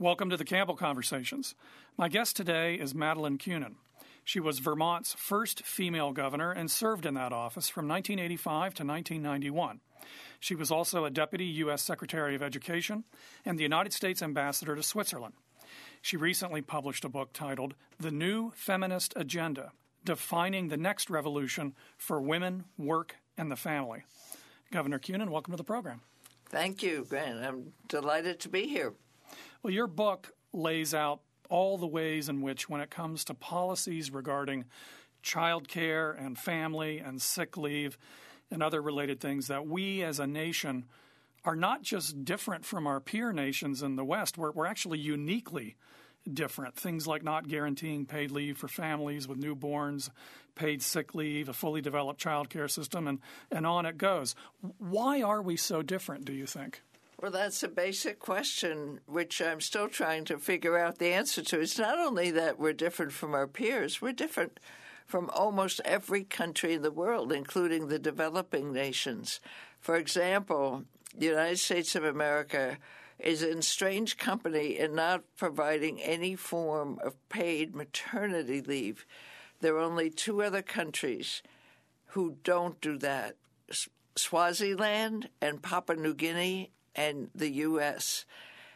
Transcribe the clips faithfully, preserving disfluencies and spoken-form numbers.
Welcome to the Campbell Conversations. My guest today is Madeleine Kunin. She was Vermont's first female governor and served in that office from nineteen eighty-five to nineteen ninety-one. She was also a deputy U S Secretary of Education and the United States Ambassador to Switzerland. She recently published a book titled The New Feminist Agenda, Defining the Next Revolution for Women, Work, and the Family. Governor Kunin, welcome to the program. Thank you, Grant. I'm delighted to be here. Well, your book lays out all the ways in which, when it comes to policies regarding child care and family and sick leave and other related things, that we as a nation are not just different from our peer nations in the West, we're, we're actually uniquely different. Things like not guaranteeing paid leave for families with newborns, paid sick leave, a fully developed child care system, and, and on it goes. Why are we so different, do you think? Well, that's a basic question, which I'm still trying to figure out the answer to. It's not only that we're different from our peers, we're different from almost every country in the world, including the developing nations. For example, the United States of America is in strange company in not providing any form of paid maternity leave. There are only two other countries who don't do that, Swaziland and Papua New Guinea and the U S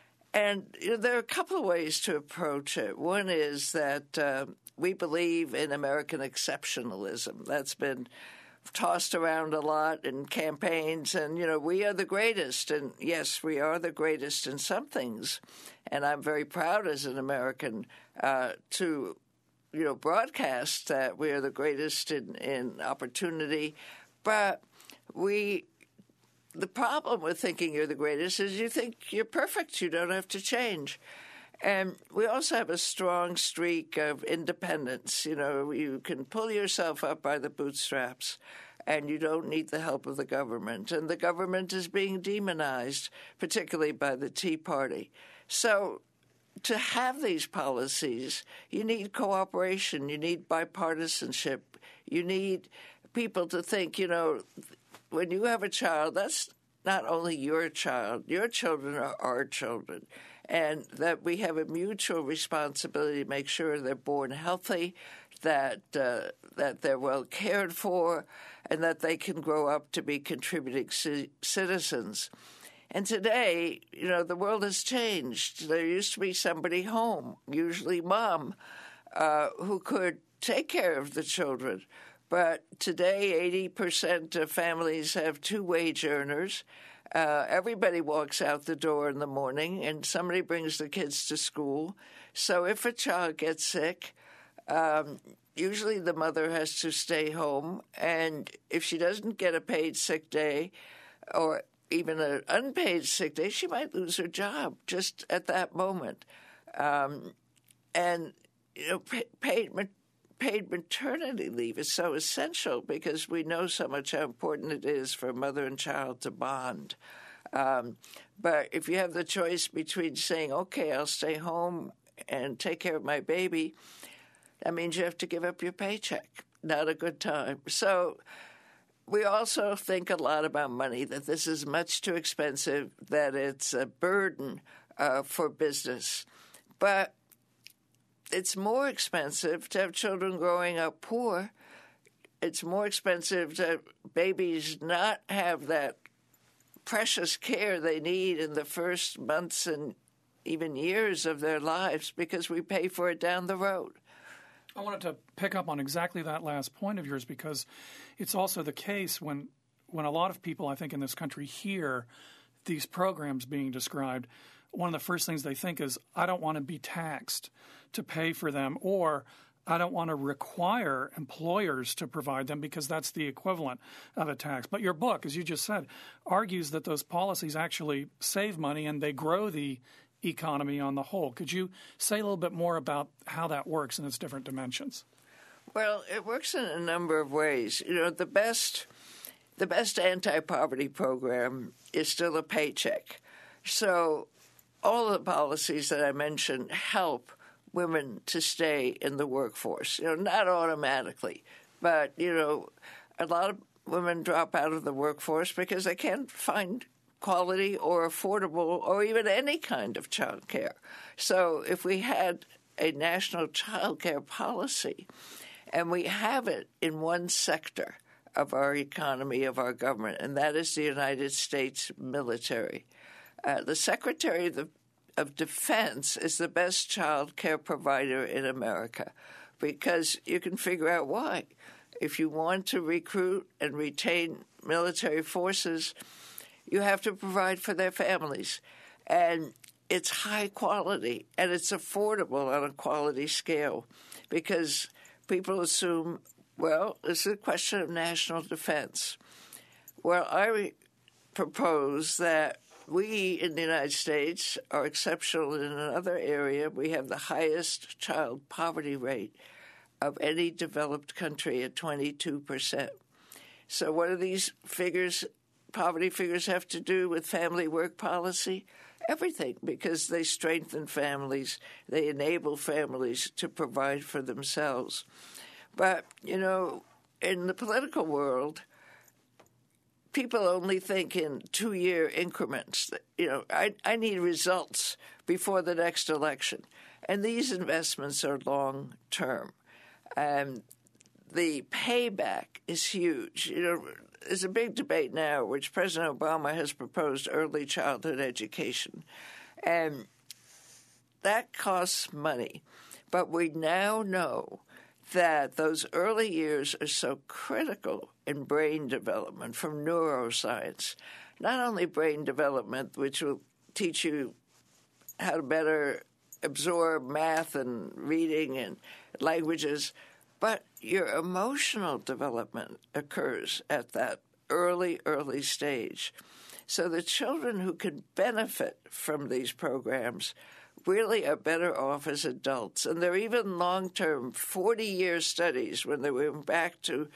And you know, there are a couple of ways to approach it. One is that uh, we believe in American exceptionalism. That's been tossed around a lot in campaigns, and, you know, we are the greatest. And, yes, we are the greatest in some things. And I'm very proud as an American uh, to, you know, broadcast that we are the greatest in, in opportunity. But we... The problem with thinking you're the greatest is you think you're perfect. You don't have to change. And we also have a strong streak of independence. You know, you can pull yourself up by the bootstraps, and you don't need the help of the government. And the government is being demonized, particularly by the Tea Party. So to have these policies, you need cooperation. You need bipartisanship. You need people to think, you know, when you have a child, that's not only your child. Your children are our children. And that we have a mutual responsibility to make sure they're born healthy, that uh, that they're well cared for, and that they can grow up to be contributing c- citizens. And today, you know, the world has changed. There used to be somebody home, usually mom, uh, who could take care of the children. But today, eighty percent of families have two wage earners. Uh, everybody walks out the door in the morning, and somebody brings the kids to school. So if a child gets sick, um, usually the mother has to stay home. And if she doesn't get a paid sick day or even an unpaid sick day, she might lose her job just at that moment. Um, and, you know, paid Paid maternity leave is so essential because we know so much how important it is for mother and child to bond. Um, but if you have the choice between saying, okay, I'll stay home and take care of my baby, that means you have to give up your paycheck. Not a good time. So we also think a lot about money, that this is much too expensive, that it's a burden uh, for business. But it's more expensive to have children growing up poor. It's more expensive to have babies not have that precious care they need in the first months and even years of their lives because we pay for it down the road. I wanted to pick up on exactly that last point of yours because it's also the case when when a lot of people, I think, in this country hear these programs being described, one of the first things they think is, I don't want to be taxed to pay for them, or I don't want to require employers to provide them because that's the equivalent of a tax. But your book, as you just said, argues that those policies actually save money and they grow the economy on the whole. Could you say a little bit more about how that works in its different dimensions? Well, it works in a number of ways. You know, the best the best anti-poverty program is still a paycheck. So all the policies that I mentioned help women to stay in the workforce. You know, not automatically, but, you know, a lot of women drop out of the workforce because they can't find quality or affordable or even any kind of child care. So if we had a national child care policy, and we have it in one sector of our economy, of our government, and that is the United States military. Uh, the Secretary of, the, of Defense is the best child care provider in America because you can figure out why. If you want to recruit and retain military forces, you have to provide for their families. And it's high quality, and it's affordable on a quality scale because people assume, well, it's a question of national defense. Well, I propose that we in the United States are exceptional in another area. We have the highest child poverty rate of any developed country at twenty-two percent. So what do these figures, poverty figures, have to do with family work policy? Everything, because they strengthen families, they enable families to provide for themselves. But, you know, in the political world, people only think in two-year increments. You know, I, I need results before the next election. And these investments are long-term. And the payback is huge. You know, there's a big debate now, which President Obama has proposed early childhood education. And that costs money. But we now know that those early years are so critical in brain development from neuroscience. Not only brain development, which will teach you how to better absorb math and reading and languages, but your emotional development occurs at that early, early stage. So the children who can benefit from these programs really are better off as adults. And there are even long-term forty-year studies when they went back to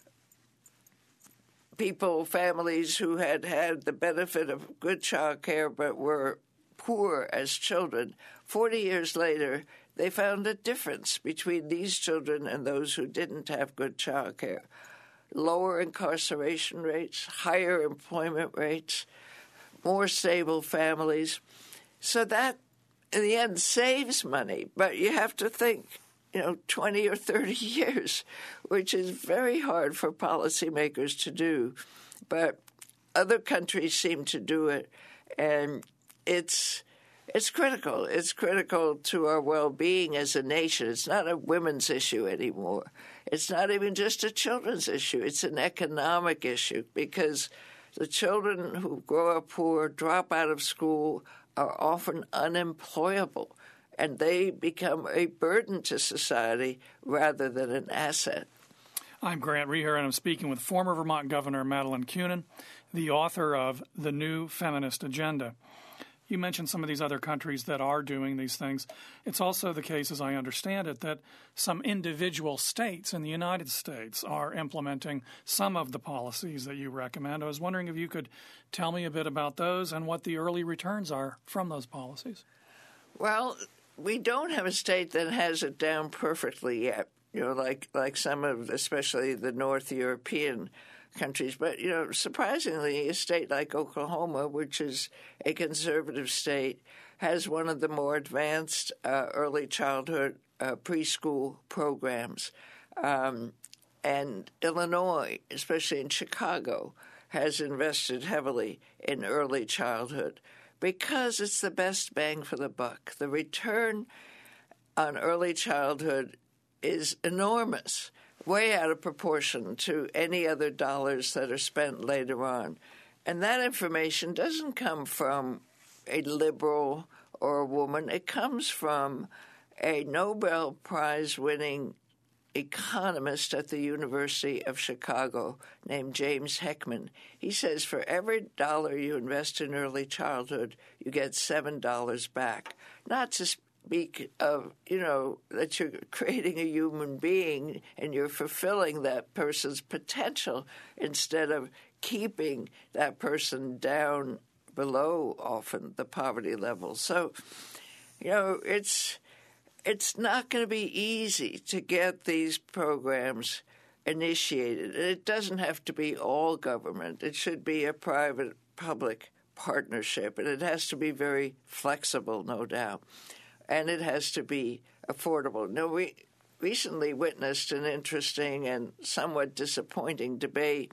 people, families who had had the benefit of good child care but were poor as children. forty years later, they found a difference between these children and those who didn't have good child care. Lower incarceration rates, higher employment rates, more stable families. So that, in the end, saves money. But you have to think, you know, twenty or thirty years, which is very hard for policymakers to do. But other countries seem to do it, and it's It's critical. It's critical to our well-being as a nation. It's not a women's issue anymore. It's not even just a children's issue. It's an economic issue because the children who grow up poor, drop out of school, are often unemployable, and they become a burden to society rather than an asset. I'm Grant Reher, and I'm speaking with former Vermont Governor Madeleine Kunin, the author of The New Feminist Agenda. You mentioned some of these other countries that are doing these things. It's also the case, as I understand it, that some individual states in the United States are implementing some of the policies that you recommend. I was wondering if you could tell me a bit about those and what the early returns are from those policies. Well, we don't have a state that has it down perfectly yet, you know, like, like some of, especially the North European countries. But, you know, surprisingly, a state like Oklahoma, which is a conservative state, has one of the more advanced uh, early childhood uh, preschool programs. Um, and Illinois, especially in Chicago, has invested heavily in early childhood because it's the best bang for the buck. The return on early childhood is enormous, way out of proportion to any other dollars that are spent later on. And that information doesn't come from a liberal or a woman. It comes from a Nobel Prize-winning economist at the University of Chicago named James Heckman. He says for every dollar you invest in early childhood, you get seven dollars back. Not to speak of, you know, that you're creating a human being and you're fulfilling that person's potential instead of keeping that person down below often the poverty level. So, you know, it's it's not going to be easy to get these programs initiated. And it doesn't have to be all government. It should be a private-public partnership, and it has to be very flexible, no doubt, and it has to be affordable. Now, we recently witnessed an interesting and somewhat disappointing debate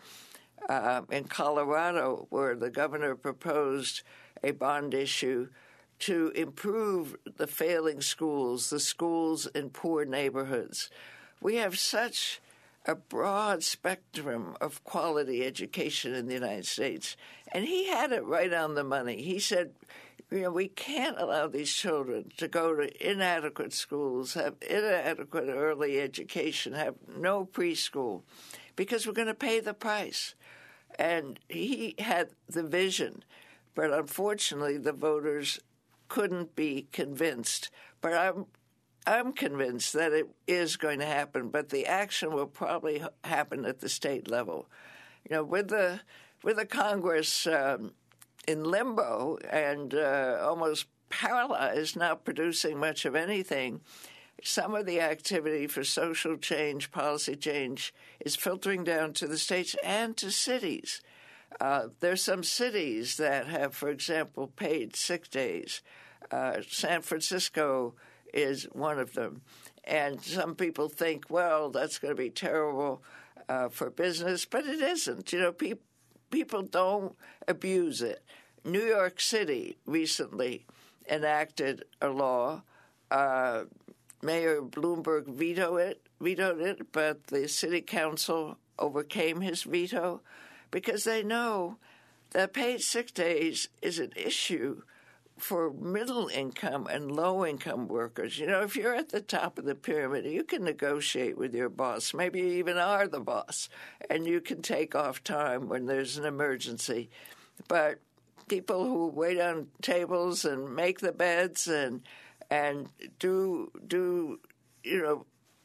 uh, in Colorado, where the governor proposed a bond issue to improve the failing schools, the schools in poor neighborhoods. We have such a broad spectrum of quality education in the United States, and he had it right on the money. He said, you know, we can't allow these children to go to inadequate schools, have inadequate early education, have no preschool, because we're going to pay the price. And he had the vision, but unfortunately the voters couldn't be convinced. But I'm I'm convinced that it is going to happen, but the action will probably happen at the state level. You know, with the with the Congress um, in limbo and uh, almost paralyzed, not producing much of anything, some of the activity for social change, policy change, is filtering down to the states and to cities. Uh, there's some cities that have, for example, paid sick days. Uh, San Francisco is one of them. And some people think, well, that's going to be terrible uh, for business, but it isn't. You know, pe- people don't abuse it. New York City recently enacted a law. Uh, Mayor Bloomberg vetoed it, vetoed it, but the city council overcame his veto because they know that paid sick days is an issue for middle-income and low-income workers. You know, if you're at the top of the pyramid, you can negotiate with your boss. Maybe you even are the boss, and you can take off time when there's an emergency. But people who wait on tables and make the beds and and do do you know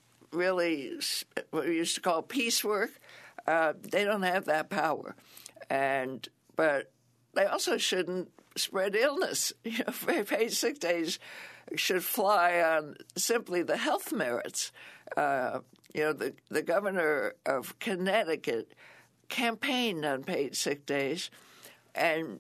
really what we used to call piecework, uh, they don't have that power. And but they also shouldn't spread illness. You know, paid sick days should fly on simply the health merits. Uh, you know, the, the governor of Connecticut campaigned on paid sick days, and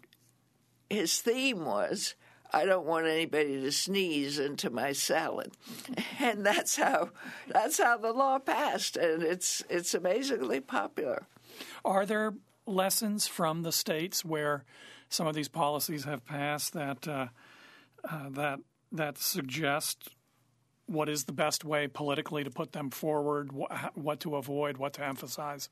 his theme was, I don't want anybody to sneeze into my salad. And that's how that's how the law passed, and it's it's amazingly popular. Are there lessons from the states where some of these policies have passed that uh, uh, that that suggest what is the best way politically to put them forward, wh- what to avoid, what to emphasize?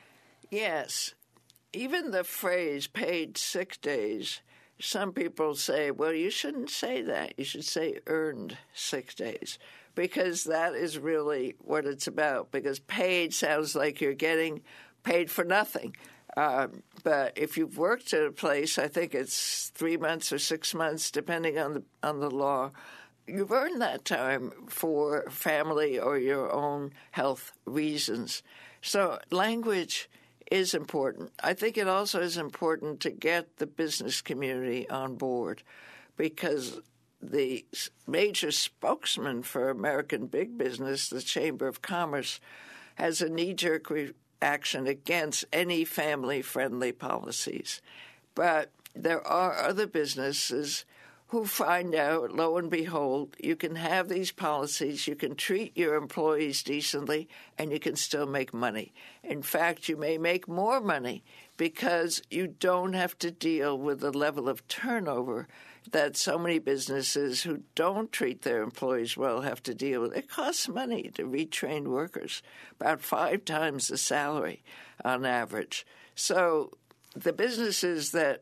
Yes. Even the phrase paid sick days, some people say, well, you shouldn't say that. You should say earned sick days, because that is really what it's about, because paid sounds like you're getting paid for nothing. Um, but if you've worked at a place, I think it's three months or six months, depending on the on the law, you've earned that time for family or your own health reasons. So language is important. I think it also is important to get the business community on board, because the major spokesman for American big business, the Chamber of Commerce, has a knee-jerk re- action against any family-friendly policies. But there are other businesses who find out, lo and behold, you can have these policies, you can treat your employees decently, and you can still make money. In fact, you may make more money because you don't have to deal with the level of turnover that so many businesses who don't treat their employees well have to deal with. It costs money to retrain workers, about five times the salary on average. So the businesses that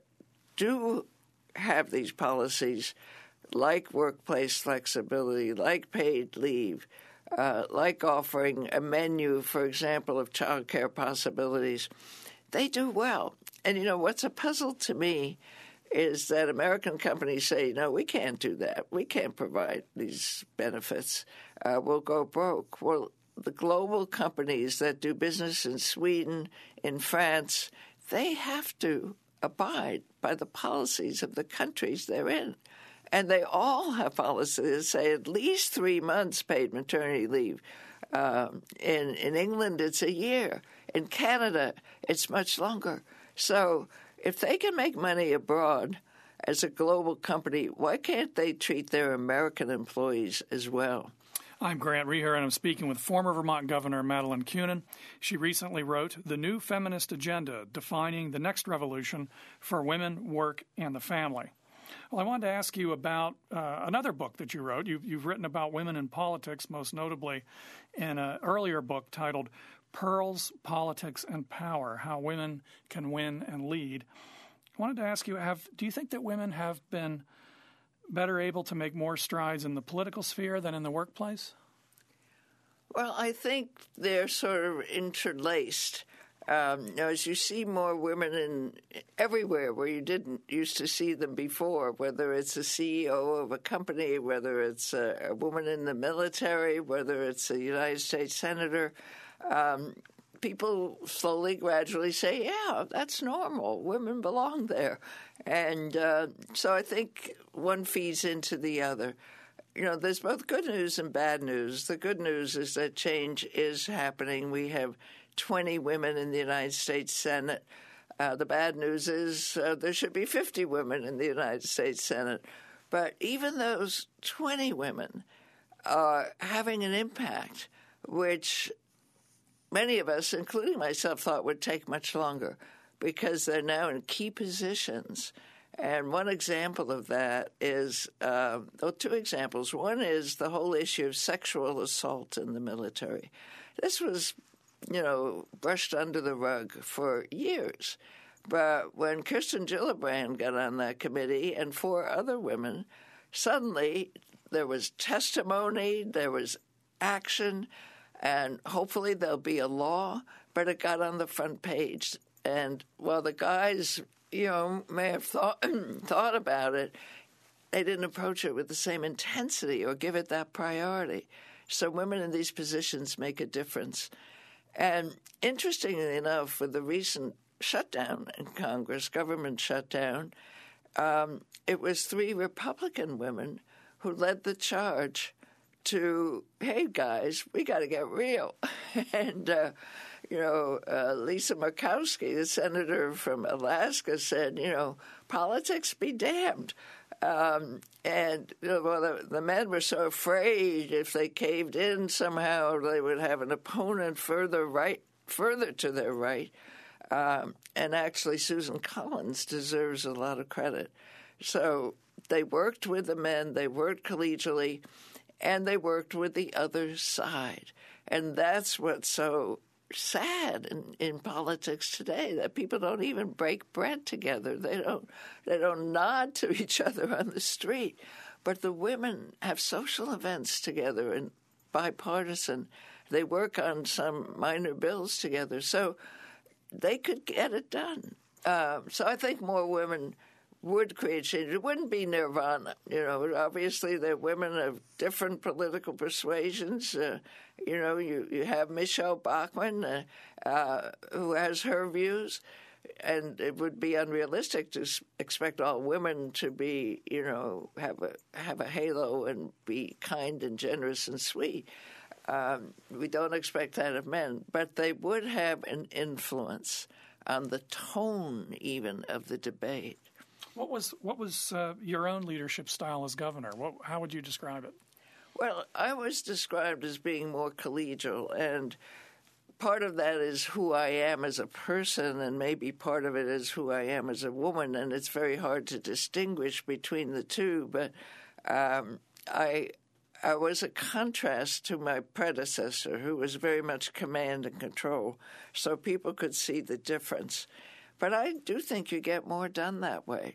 do have these policies, like workplace flexibility, like paid leave, uh, like offering a menu, for example, of child care possibilities, they do well. And, you know, what's a puzzle to me is that American companies say, no, we can't do that. We can't provide these benefits. Uh, we'll go broke. Well, the global companies that do business in Sweden, in France, they have to abide by the policies of the countries they're in. And they all have policies that say at least three months paid maternity leave. Um, in, in England, it's a year. In Canada, it's much longer. So if they can make money abroad as a global company, why can't they treat their American employees as well? I'm Grant Reher, and I'm speaking with former Vermont Governor Madeleine Kunin. She recently wrote The New Feminist Agenda, Defining the Next Revolution for Women, Work, and the Family. Well, I wanted to ask you about uh, another book that you wrote. You've, you've written about women in politics, most notably in an earlier book titled Pearls, Politics, and Power, How Women Can Win and Lead. I wanted to ask you, have do you think that women have been better able to make more strides in the political sphere than in the workplace? Well, I think they're sort of interlaced. Um, you know, as you see more women in everywhere where you didn't used to see them before, whether it's a C E O of a company, whether it's a, a woman in the military, whether it's a United States senator, um, people slowly, gradually say, yeah, that's normal. Women belong there. And uh, so I think one feeds into the other. You know, there's both good news and bad news. The good news is that change is happening. We have twenty women in the United States Senate. Uh, the bad news is uh, there should be fifty women in the United States Senate. But even those twenty women are having an impact, which many of us, including myself, thought would take much longer because they're now in key positions. And one example of that is, uh, well, two examples. One is the whole issue of sexual assault in the military. This was, you know, brushed under the rug for years. But when Kirsten Gillibrand got on that committee and four other women, suddenly there was testimony, there was action, and hopefully there'll be a law, but it got on the front page. And while the guys, you know, may have thought thought about it, they didn't approach it with the same intensity or give it that priority. So women in these positions make a difference. And interestingly enough, with the recent shutdown in Congress, government shutdown, um, it was three Republican women who led the charge to, hey, guys, we got to get real. and, uh, you know, uh, Lisa Murkowski, the senator from Alaska, said, you know, politics be damned. Um, and you know, well, the, the men were so afraid if they caved in somehow they would have an opponent further right, further to their right. Um, and actually, Susan Collins deserves a lot of credit. So they worked with the men, they worked collegially, and they worked with the other side. And that's what's so sad in, in politics today, that people don't even break bread together. They don't they don't nod to each other on the street. But the women have social events together and bipartisan. They work on some minor bills together. So they could get it done. Um, so I think more women would create change. It wouldn't be nirvana. You know, obviously they're women of different political persuasions. Uh, you know, you, you have Michelle Bachmann, uh, uh, who has her views, and it would be unrealistic to expect all women to be, you know, have a have a halo and be kind and generous and sweet. Um, we don't expect that of men, but they would have an influence on the tone even of the debate. What was what was uh, your own leadership style as governor? What, how would you describe it? Well, I was described as being more collegial, and part of that is who I am as a person, and maybe part of it is who I am as a woman, and it's very hard to distinguish between the two. But um, I I was a contrast to my predecessor, who was very much command and control, so people could see the difference. But I do think you get more done that way.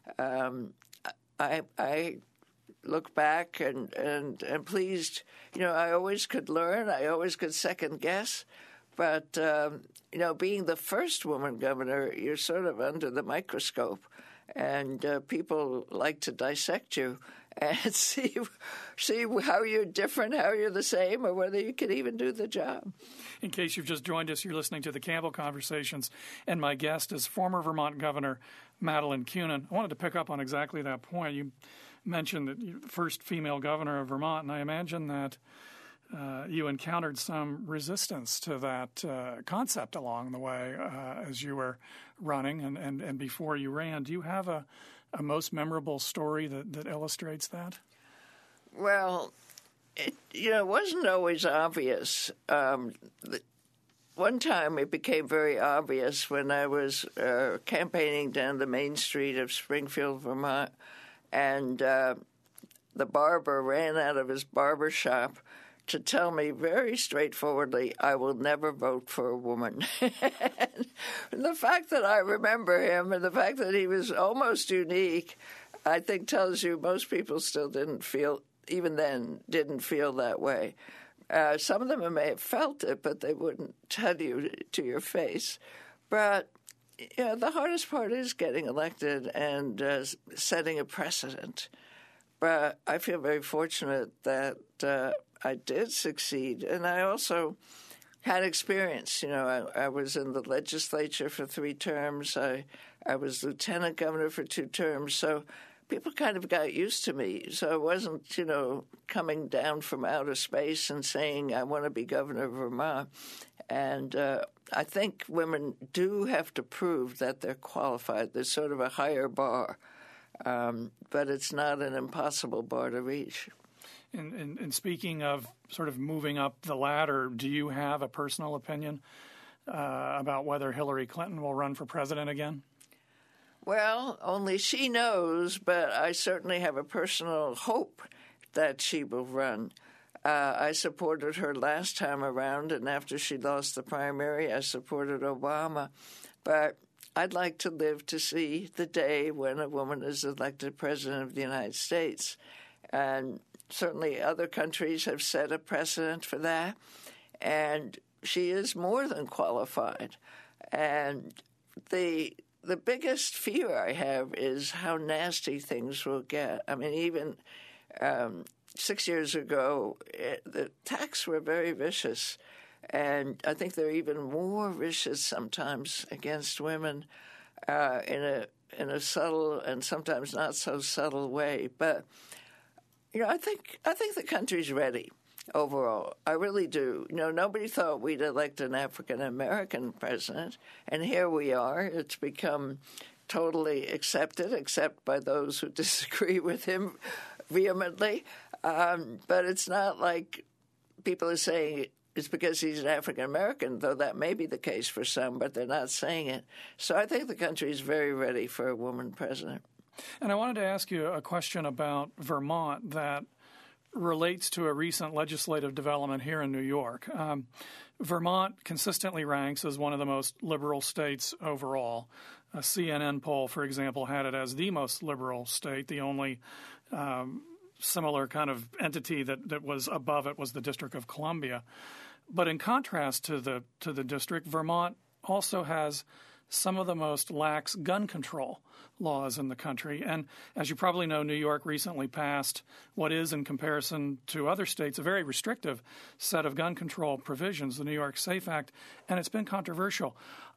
Um, I, I look back and, and am pleased. You know, I always could learn. I always could second guess. But, um, you know, being the first woman governor, you're sort of under the microscope. And uh, people like to dissect you and see see how you're different, how you're the same, or whether you can even do the job. In case you've just joined us, you're listening to the Campbell Conversations, and my guest is former Vermont Governor Madeleine Kunin. I wanted to pick up on exactly that point. You mentioned that you're the first female governor of Vermont, and I imagine that uh, you encountered some resistance to that uh, concept along the way uh, as you were running and, and, and before you ran. Do you have a, a most memorable story that, that illustrates that? Well, it, you know, it wasn't always obvious. Um, the, one time it became very obvious when I was uh, campaigning down the main street of Springfield, Vermont, and uh, the barber ran out of his barber shop to tell me very straightforwardly, I will never vote for a woman. And the fact that I remember him and the fact that he was almost unique, I think tells you most people still didn't feel, even then, didn't feel that way. Uh, some of them may have felt it, but they wouldn't tell you to your face. But you know, the hardest part is getting elected and uh, setting a precedent. But I feel very fortunate that uh, I did succeed. And I also had experience. You know, I, I was in the legislature for three terms. I, I was lieutenant governor for two terms. So people kind of got used to me. So I wasn't, you know, coming down from outer space and saying, I want to be governor of Vermont. And uh, I think women do have to prove that they're qualified. There's sort of a higher bar. Um, but it's not an impossible bar to reach. And, and, and speaking of sort of moving up the ladder, do you have a personal opinion uh, about whether Hillary Clinton will run for president again? Well, only she knows, but I certainly have a personal hope that she will run. Uh, I supported her last time around, and after she lost the primary, I supported Obama. But I'd like to live to see the day when a woman is elected president of the United States. And certainly other countries have set a precedent for that. And she is more than qualified. And the the biggest fear I have is how nasty things will get. I mean, even um, six years ago, it, the attacks were very vicious. And I think they're even more vicious sometimes against women uh, in a in a subtle and sometimes not so subtle way. But you know, I think I think the country's ready overall. I really do. You know, nobody thought we'd elect an African American president, and here we are. It's become totally accepted, except by those who disagree with him vehemently. Um, but it's not like people are saying it's because he's an African American, though that may be the case for some, but they're not saying it. So I think the country is very ready for a woman president. And I wanted to ask you a question about Vermont that relates to a recent legislative development here in New York. Um, Vermont consistently ranks as one of the most liberal states overall. A C N N poll, for example, had it as the most liberal state. The only um, similar kind of entity that, that was above it was the District of Columbia. But in contrast to the to the district, Vermont also has some of the most lax gun control laws in the country. And as you probably know, New York recently passed what is, in comparison to other states, a very restrictive set of gun control provisions, the New York SAFE Act, and it's been controversial.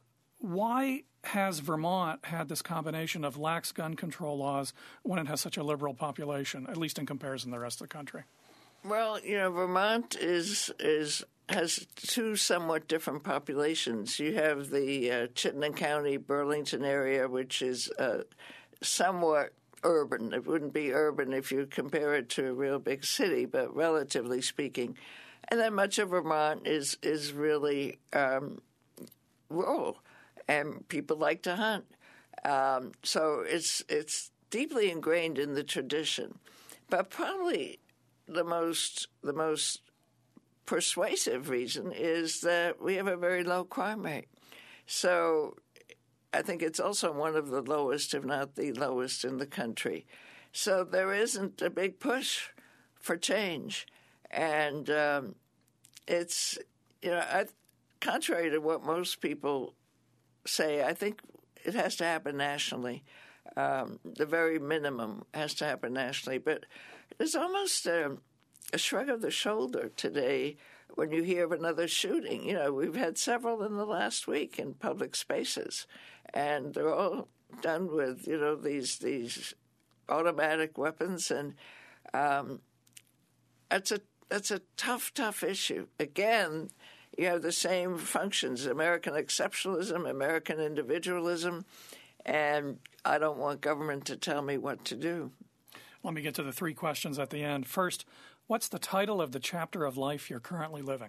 Why has Vermont had this combination of lax gun control laws when it has such a liberal population, at least in comparison to the rest of the country? Well, you know, Vermont is is has two somewhat different populations. You have the uh, Chittenden County, Burlington area, which is uh, somewhat urban. It wouldn't be urban if you compare it to a real big city, but relatively speaking. And then much of Vermont is, is really um, rural, and people like to hunt. Um, so it's it's deeply ingrained in the tradition. But probably the most the most persuasive reason is that we have a very low crime rate. So I think it's also one of the lowest, if not the lowest, in the country. So there isn't a big push for change. And um, it's, you know, I, contrary to what most people say, I think it has to happen nationally. Um, the very minimum has to happen nationally. But there's almost a, a shrug of the shoulder today when you hear of another shooting. You know, we've had several in the last week in public spaces, and they're all done with, you know, these these automatic weapons, and um, that's a that's a tough, tough issue. Again, you have the same functions, American exceptionalism, American individualism, and I don't want government to tell me what to do. Let me get to the three questions at the end. First, what's the title of the chapter of life you're currently living?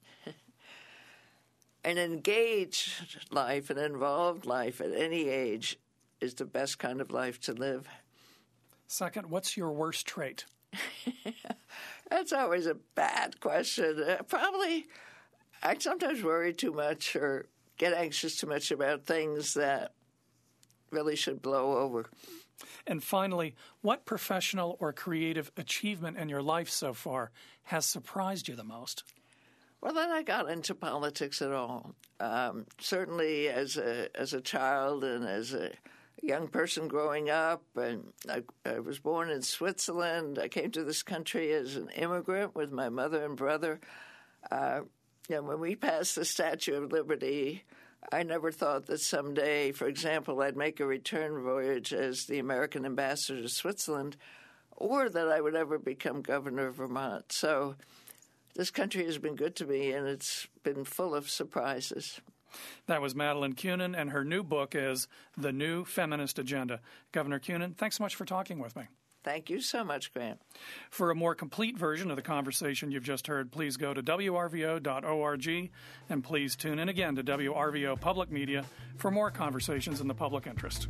An engaged life, an involved life at any age is the best kind of life to live. Second, what's your worst trait? That's always a bad question. Uh, probably I sometimes worry too much or get anxious too much about things that really should blow over. And finally, what professional or creative achievement in your life so far has surprised you the most? Well, then I got into politics at all. Um, certainly as a as a child and as a young person growing up, and I, I was born in Switzerland. I came to this country as an immigrant with my mother and brother. Uh, you know, when we passed the Statue of Liberty, I never thought that someday, for example, I'd make a return voyage as the American ambassador to Switzerland, or that I would ever become governor of Vermont. So this country has been good to me, and it's been full of surprises. That was Madeleine Kunin, and her new book is The New Feminist Agenda. Governor Kunin, thanks so much for talking with me. Thank you so much, Grant. For a more complete version of the conversation you've just heard, please go to W R V O dot org, and please tune in again to W R V O Public Media for more conversations in the public interest.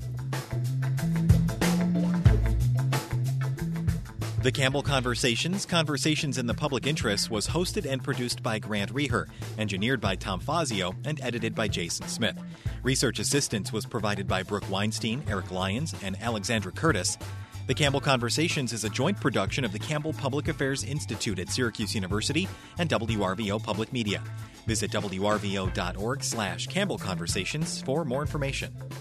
The Campbell Conversations, Conversations in the Public Interest was hosted and produced by Grant Reher, engineered by Tom Fazio, and edited by Jason Smith. Research assistance was provided by Brooke Weinstein, Eric Lyons, and Alexandra Curtis. The Campbell Conversations is a joint production of the Campbell Public Affairs Institute at Syracuse University and W R V O Public Media. Visit W R V O dot org slash Campbell Conversations for more information.